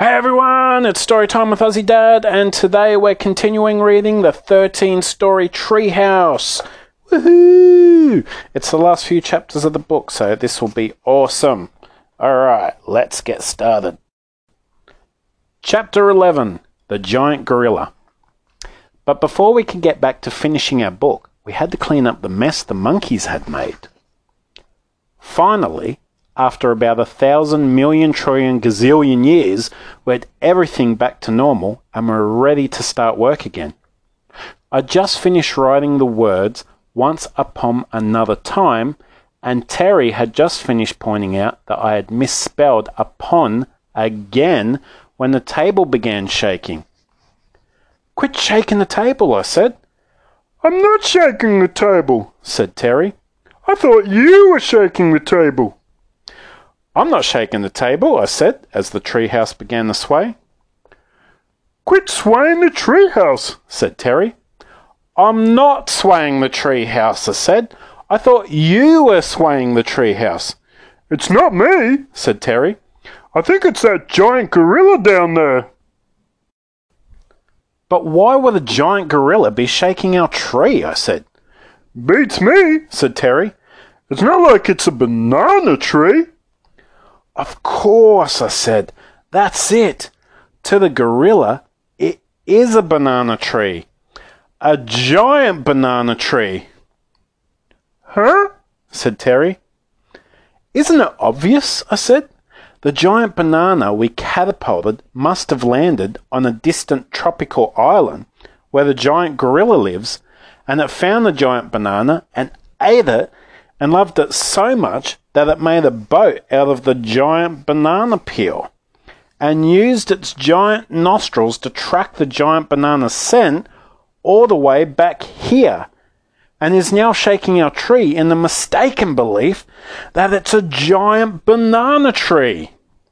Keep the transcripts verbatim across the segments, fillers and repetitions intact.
Hey everyone, it's Storytime with Aussie Dad, and today we're continuing reading the thirteen story Treehouse. Woohoo! It's the last few chapters of the book, so this will be awesome. Alright, let's get started. Chapter eleven, The Giant Gorilla. But before we could get back to finishing our book, we had to clean up the mess the monkeys had made. Finally, after about a thousand million trillion gazillion years, we had everything back to normal and were ready to start work again. I just finished writing the words once upon another time, and Terry had just finished pointing out that I had misspelled upon again when the table began shaking. "Quit shaking the table," I said. "I'm not shaking the table," said Terry. "I thought you were shaking the table." "I'm not shaking the table," I said, as the treehouse began to sway. "Quit swaying the treehouse," said Terry. "I'm not swaying the treehouse," I said. "I thought you were swaying the treehouse." "It's not me," said Terry. "I think it's that giant gorilla down there." "But why would a giant gorilla be shaking our tree?" I said. "Beats me," said Terry. "It's not like it's a banana tree." "Of course," I said. "That's it. To the gorilla, it is a banana tree. A giant banana tree." "Huh?" said Terry. "Isn't it obvious?" I said. "The giant banana we catapulted must have landed on a distant tropical island where the giant gorilla lives, and it found the giant banana and ate it and loved it so much that it made a boat out of the giant banana peel and used its giant nostrils to track the giant banana scent all the way back here, and is now shaking our tree in the mistaken belief that it's a giant banana tree."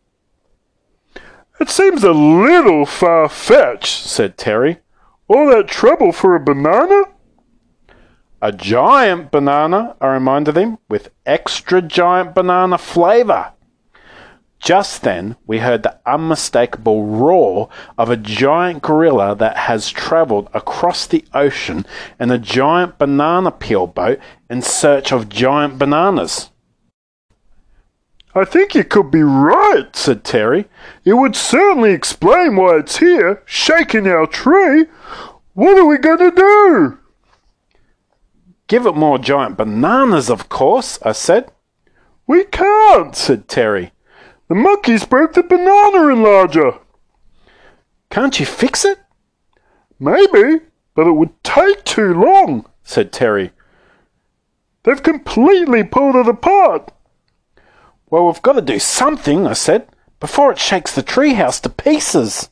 "It seems a little far-fetched," said Terry. "All that trouble for a banana?" "A giant banana," I reminded him, "with extra giant banana flavour." Just then we heard the unmistakable roar of a giant gorilla that has travelled across the ocean in a giant banana peel boat in search of giant bananas. "I think you could be right," said Terry. "It would certainly explain why it's here, shaking our tree. What are we going to do?" "Give it more giant bananas, of course," I said. "We can't," said Terry. "The monkeys broke the banana enlarger." "Can't you fix it?" "Maybe, but it would take too long," said Terry. "They've completely pulled it apart." "Well, we've got to do something," I said, "before it shakes the treehouse to pieces."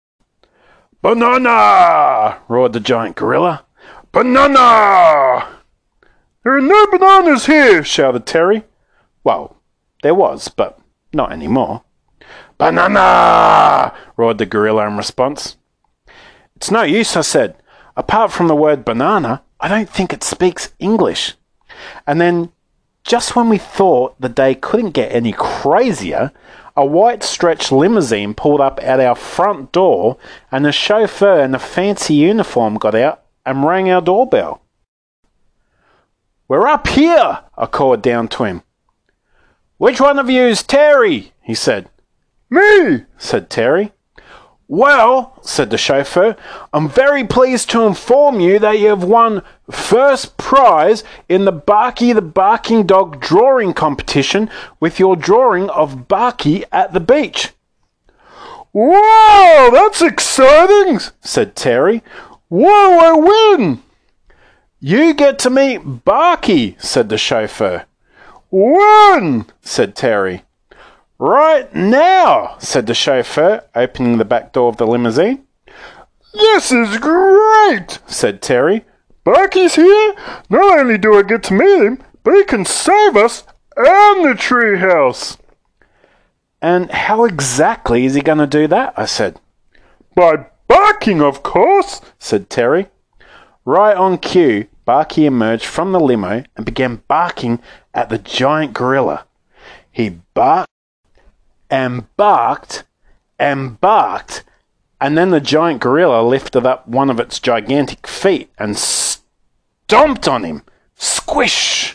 "Banana!" roared the giant gorilla. "Banana!" "There are no bananas here!" shouted Terry. Well, there was, but not anymore. "Banana!" roared the gorilla in response. "It's no use," I said. "Apart from the word banana, I don't think it speaks English." And then, just when we thought the day couldn't get any crazier, a white stretch limousine pulled up at our front door, and the chauffeur in a fancy uniform got out and rang our doorbell. "We're up here," I called down to him. "Which one of you is Terry?" he said. "Me," said Terry. "Well," said the chauffeur, "I'm very pleased to inform you that you have won first prize in the Barky the Barking Dog drawing competition with your drawing of Barky at the beach." "Wow, that's exciting," said Terry. "What do I win?" "You get to meet Barky," said the chauffeur. "When?" said Terry. "Right now," said the chauffeur, opening the back door of the limousine. "This is great," said Terry. "Barky's here? Not only do I get to meet him, but he can save us and the treehouse." "And how exactly is he going to do that?" I said. "By barking, of course," said Terry. Right on cue, Barky emerged from the limo and began barking at the giant gorilla. He barked and barked and barked, and then the giant gorilla lifted up one of its gigantic feet and stomped on him. Squish!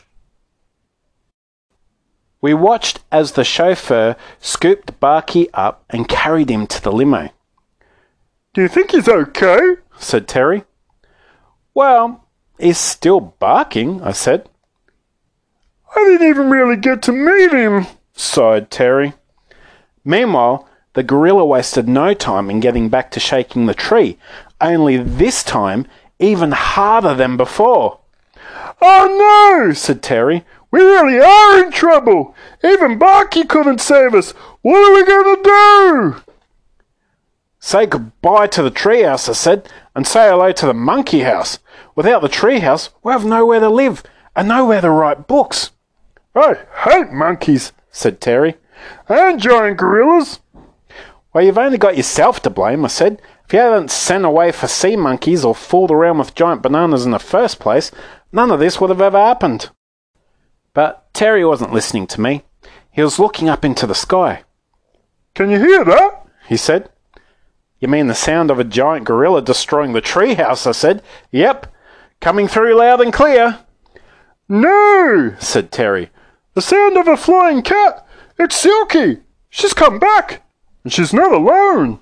We watched as the chauffeur scooped Barky up and carried him to the limo. "Do you think he's okay?" said Terry. "Well, he's still barking," I said. "I didn't even really get to meet him," sighed Terry. Meanwhile, the gorilla wasted no time in getting back to shaking the tree, only this time even harder than before. "Oh no," said Terry. "We really are in trouble. Even Barky couldn't save us. What are we going to do?" "Say goodbye to the treehouse," I said, "and say hello to the monkey house. Without the treehouse, we'll have nowhere to live and nowhere to write books." "I hate monkeys," said Terry. "And giant gorillas." "Well, you've only got yourself to blame," I said. "If you hadn't sent away for sea monkeys or fooled around with giant bananas in the first place, none of this would have ever happened." But Terry wasn't listening to me. He was looking up into the sky. "Can you hear that?" he said. "You mean the sound of a giant gorilla destroying the treehouse?" I said. "Yep, coming through loud and clear." "No," said Terry. "The sound of a flying cat. It's Silky. She's come back, and she's not alone."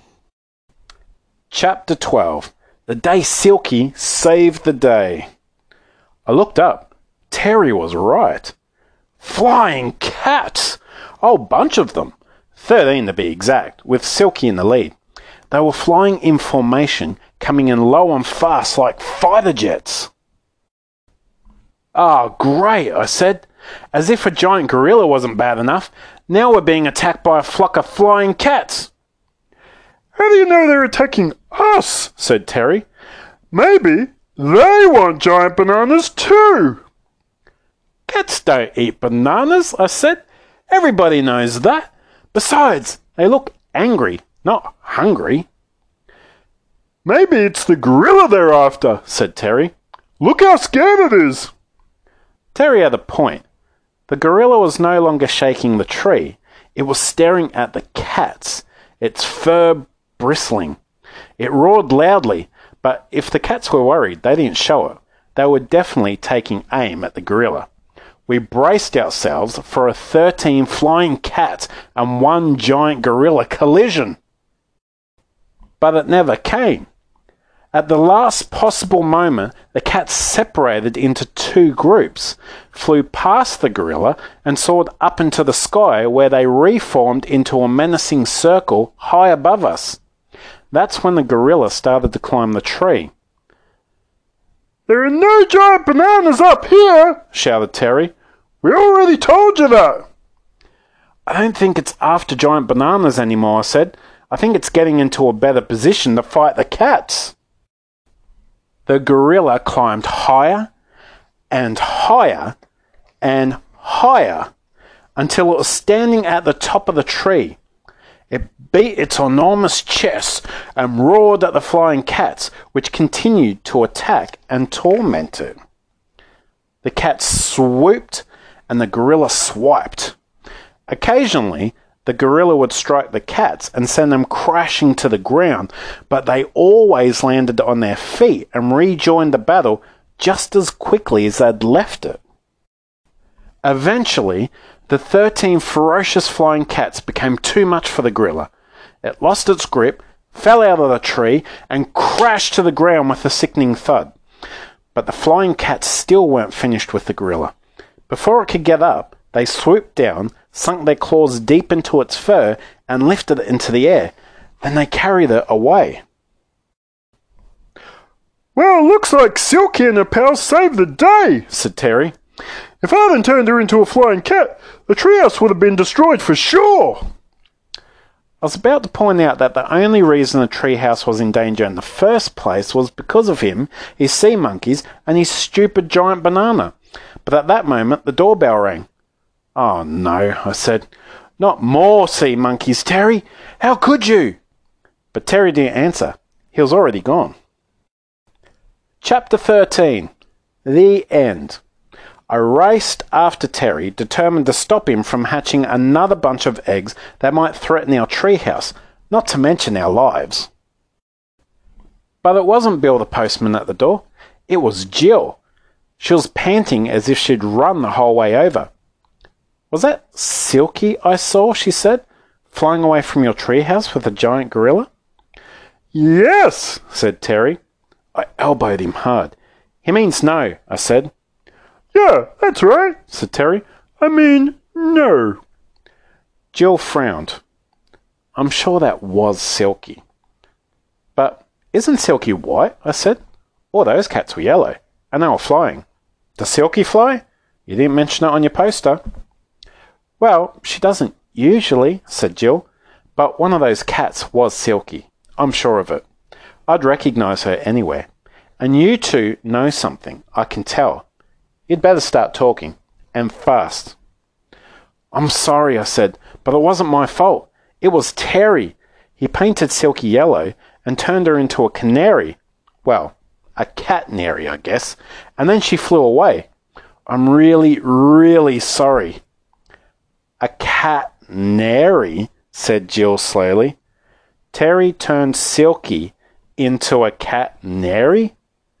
Chapter twelve. The day Silky saved the day. I looked up. Terry was right. Flying cats! A whole bunch of them. Thirteen to be exact, with Silky in the lead. They were flying in formation, coming in low and fast like fighter jets. "Oh, great," I said. "As if a giant gorilla wasn't bad enough, now we're being attacked by a flock of flying cats." "How do you know they're attacking us?" said Terry. "Maybe they want giant bananas too." "Cats don't eat bananas," I said. "Everybody knows that. Besides, they look angry, not hungry." "Maybe it's the gorilla they're after," said Terry. "Look how scared it is." Terry had a point. The gorilla was no longer shaking the tree. It was staring at the cats, its fur bristling. It roared loudly, but if the cats were worried, they didn't show it. They were definitely taking aim at the gorilla. We braced ourselves for a thirteen flying cats and one giant gorilla collision. But it never came. At the last possible moment, the cats separated into two groups, flew past the gorilla, and soared up into the sky, where they reformed into a menacing circle high above us. That's when the gorilla started to climb the tree. "There are no giant bananas up here," shouted Terry. "We already told you that." "I don't think it's after giant bananas anymore," I said. "I think it's getting into a better position to fight the cats." The gorilla climbed higher and higher and higher until it was standing at the top of the tree. It beat its enormous chest and roared at the flying cats, which continued to attack and torment it. The cats swooped and the gorilla swiped. Occasionally, the gorilla would strike the cats and send them crashing to the ground, but they always landed on their feet and rejoined the battle just as quickly as they'd left it. Eventually, the thirteen ferocious flying cats became too much for the gorilla. It lost its grip, fell out of the tree, and crashed to the ground with a sickening thud. But the flying cats still weren't finished with the gorilla. Before it could get up, they swooped down, sunk their claws deep into its fur, and lifted it into the air. Then they carried it away. "Well, it looks like Silky and her pals saved the day," said Terry. "If I hadn't turned her into a flying cat, the treehouse would have been destroyed for sure." I was about to point out that the only reason the treehouse was in danger in the first place was because of him, his sea monkeys, and his stupid giant banana. But at that moment, the doorbell rang. "Oh no," I said. "Not more sea monkeys, Terry. How could you?" But Terry didn't answer. He was already gone. Chapter thirteen. The End. I raced after Terry, determined to stop him from hatching another bunch of eggs that might threaten our treehouse, not to mention our lives. But it wasn't Bill the postman at the door. It was Jill. She was panting as if she'd run the whole way over. "Was that Silky I saw," she said, "flying away from your treehouse with a giant gorilla?" "Yes," said Terry. I elbowed him hard. "He means no," I said. "Yeah, that's right," said Terry. "I mean, no." Jill frowned. "I'm sure that was Silky." "But isn't Silky white?" I said. "All those cats were yellow, and they were flying. Does Silky fly? You didn't mention it on your poster." "Well, she doesn't usually," said Jill, "but one of those cats was Silky. I'm sure of it. I'd recognise her anywhere. And you two know something, I can tell. You'd better start talking, and fast." "I'm sorry," I said, "but it wasn't my fault. It was Terry. He painted Silky yellow and turned her into a canary. Well, a catnary, I guess. And then she flew away. I'm really, really sorry." "A catnary," said Jill slowly. "Terry turned Silky into a catnary?"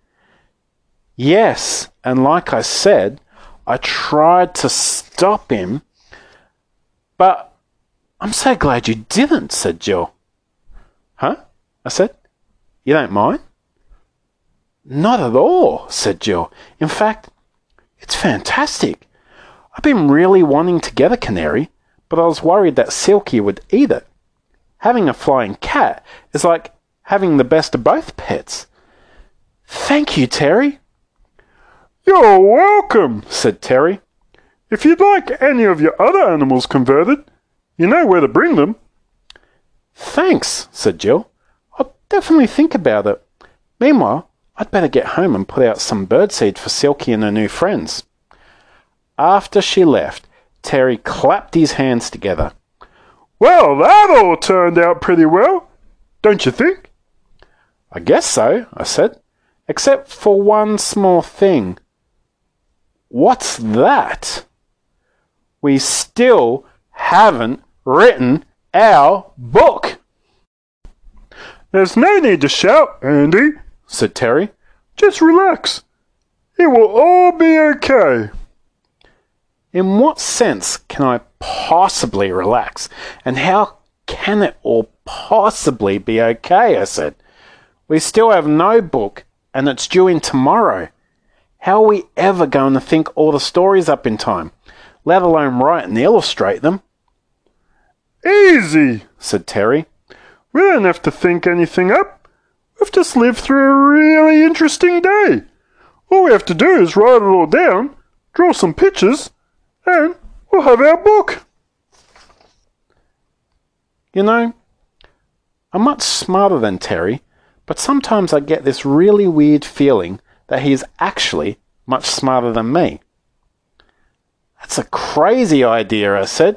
"Yes, and like I said, I tried to stop him, but I'm so glad you didn't," said Jill. "Huh?" I said. "You don't mind?" "Not at all," said Jill. "In fact, it's fantastic. I've been really wanting to get a canary, but I was worried that Silky would eat it. Having a flying cat is like having the best of both pets. Thank you, Terry." "You're welcome," said Terry. "If you'd like any of your other animals converted, you know where to bring them." "Thanks," said Jill. "I'll definitely think about it. Meanwhile, I'd better get home and put out some birdseed for Silky and her new friends." After she left, Terry clapped his hands together. "Well, that all turned out pretty well, don't you think?" "I guess so," I said, "except for one small thing." "What's that?" "We still haven't written our book." "There's no need to shout, Andy," said Terry. "Just relax. It will all be okay." "In what sense can I possibly relax? And how can it all possibly be okay?" I said. "We still have no book, and it's due in tomorrow. How are we ever going to think all the stories up in time, let alone write and illustrate them?" "Easy," said Terry. "We don't have to think anything up. We've just lived through a really interesting day. All we have to do is write it all down, draw some pictures, and we'll have our book." You know, I'm much smarter than Terry, but sometimes I get this really weird feeling that he is actually much smarter than me. "That's a crazy idea," I said.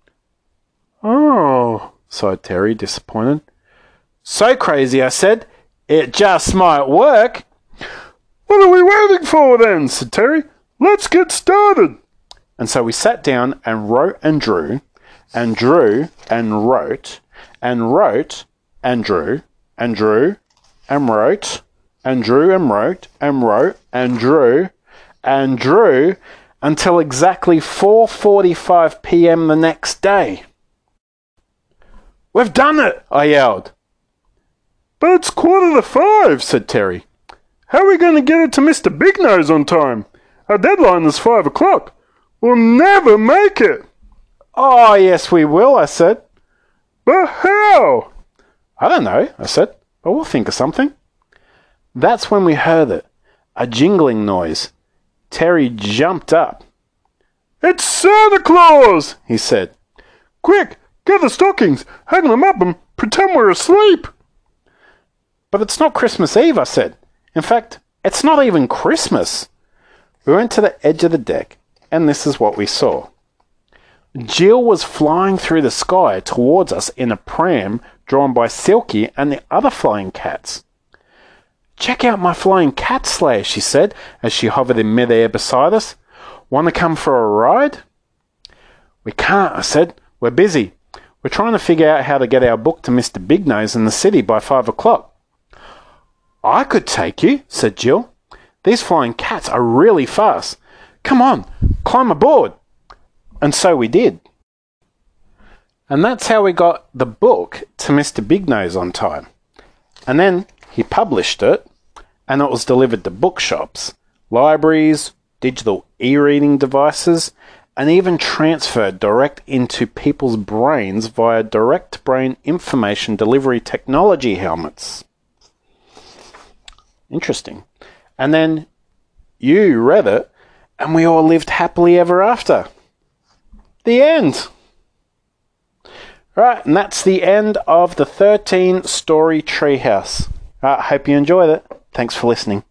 "Oh," sighed Terry, disappointed. "So crazy," I said, "it just might work." "What are we waiting for then?" said Terry. "Let's get started." And so we sat down and wrote and drew, and drew and wrote, and wrote and drew, and drew and wrote, and drew and wrote, and wrote and drew, and drew, until exactly four forty-five p.m. the next day. "We've done it!" I yelled. "But it's quarter to five," said Terry. "How are we going to get it to Mister Big Nose on time? Our deadline is five o'clock. We'll never make it." "Oh, yes, we will," I said. "But how?" "I don't know," I said, "but we'll think of something." That's when we heard it, a jingling noise. Terry jumped up. "It's Santa Claus," he said. "Quick, get the stockings, hang them up and pretend we're asleep." "But it's not Christmas Eve," I said. "In fact, it's not even Christmas." We went to the edge of the deck, and this is what we saw. Jill was flying through the sky towards us in a pram drawn by Silky and the other flying cats. "Check out my flying cat sleigh," she said as she hovered in midair beside us. "Want to come for a ride?" "We can't," I said. "We're busy. We're We're trying to figure out how to get our book to Mister Big Nose in the city by five o'clock. I could take you, said Jill. These flying cats are really fast. Come on, climb aboard. And so we did. And that's how we got the book to Mister Big Nose on time. And then he published it, and it was delivered to bookshops, libraries, digital e-reading devices, and even transferred direct into people's brains via direct brain information delivery technology helmets. Interesting. And then you read it, and we all lived happily ever after. The end. Right, and that's the end of the thirteen story treehouse. I hope you enjoyed it. Thanks for listening.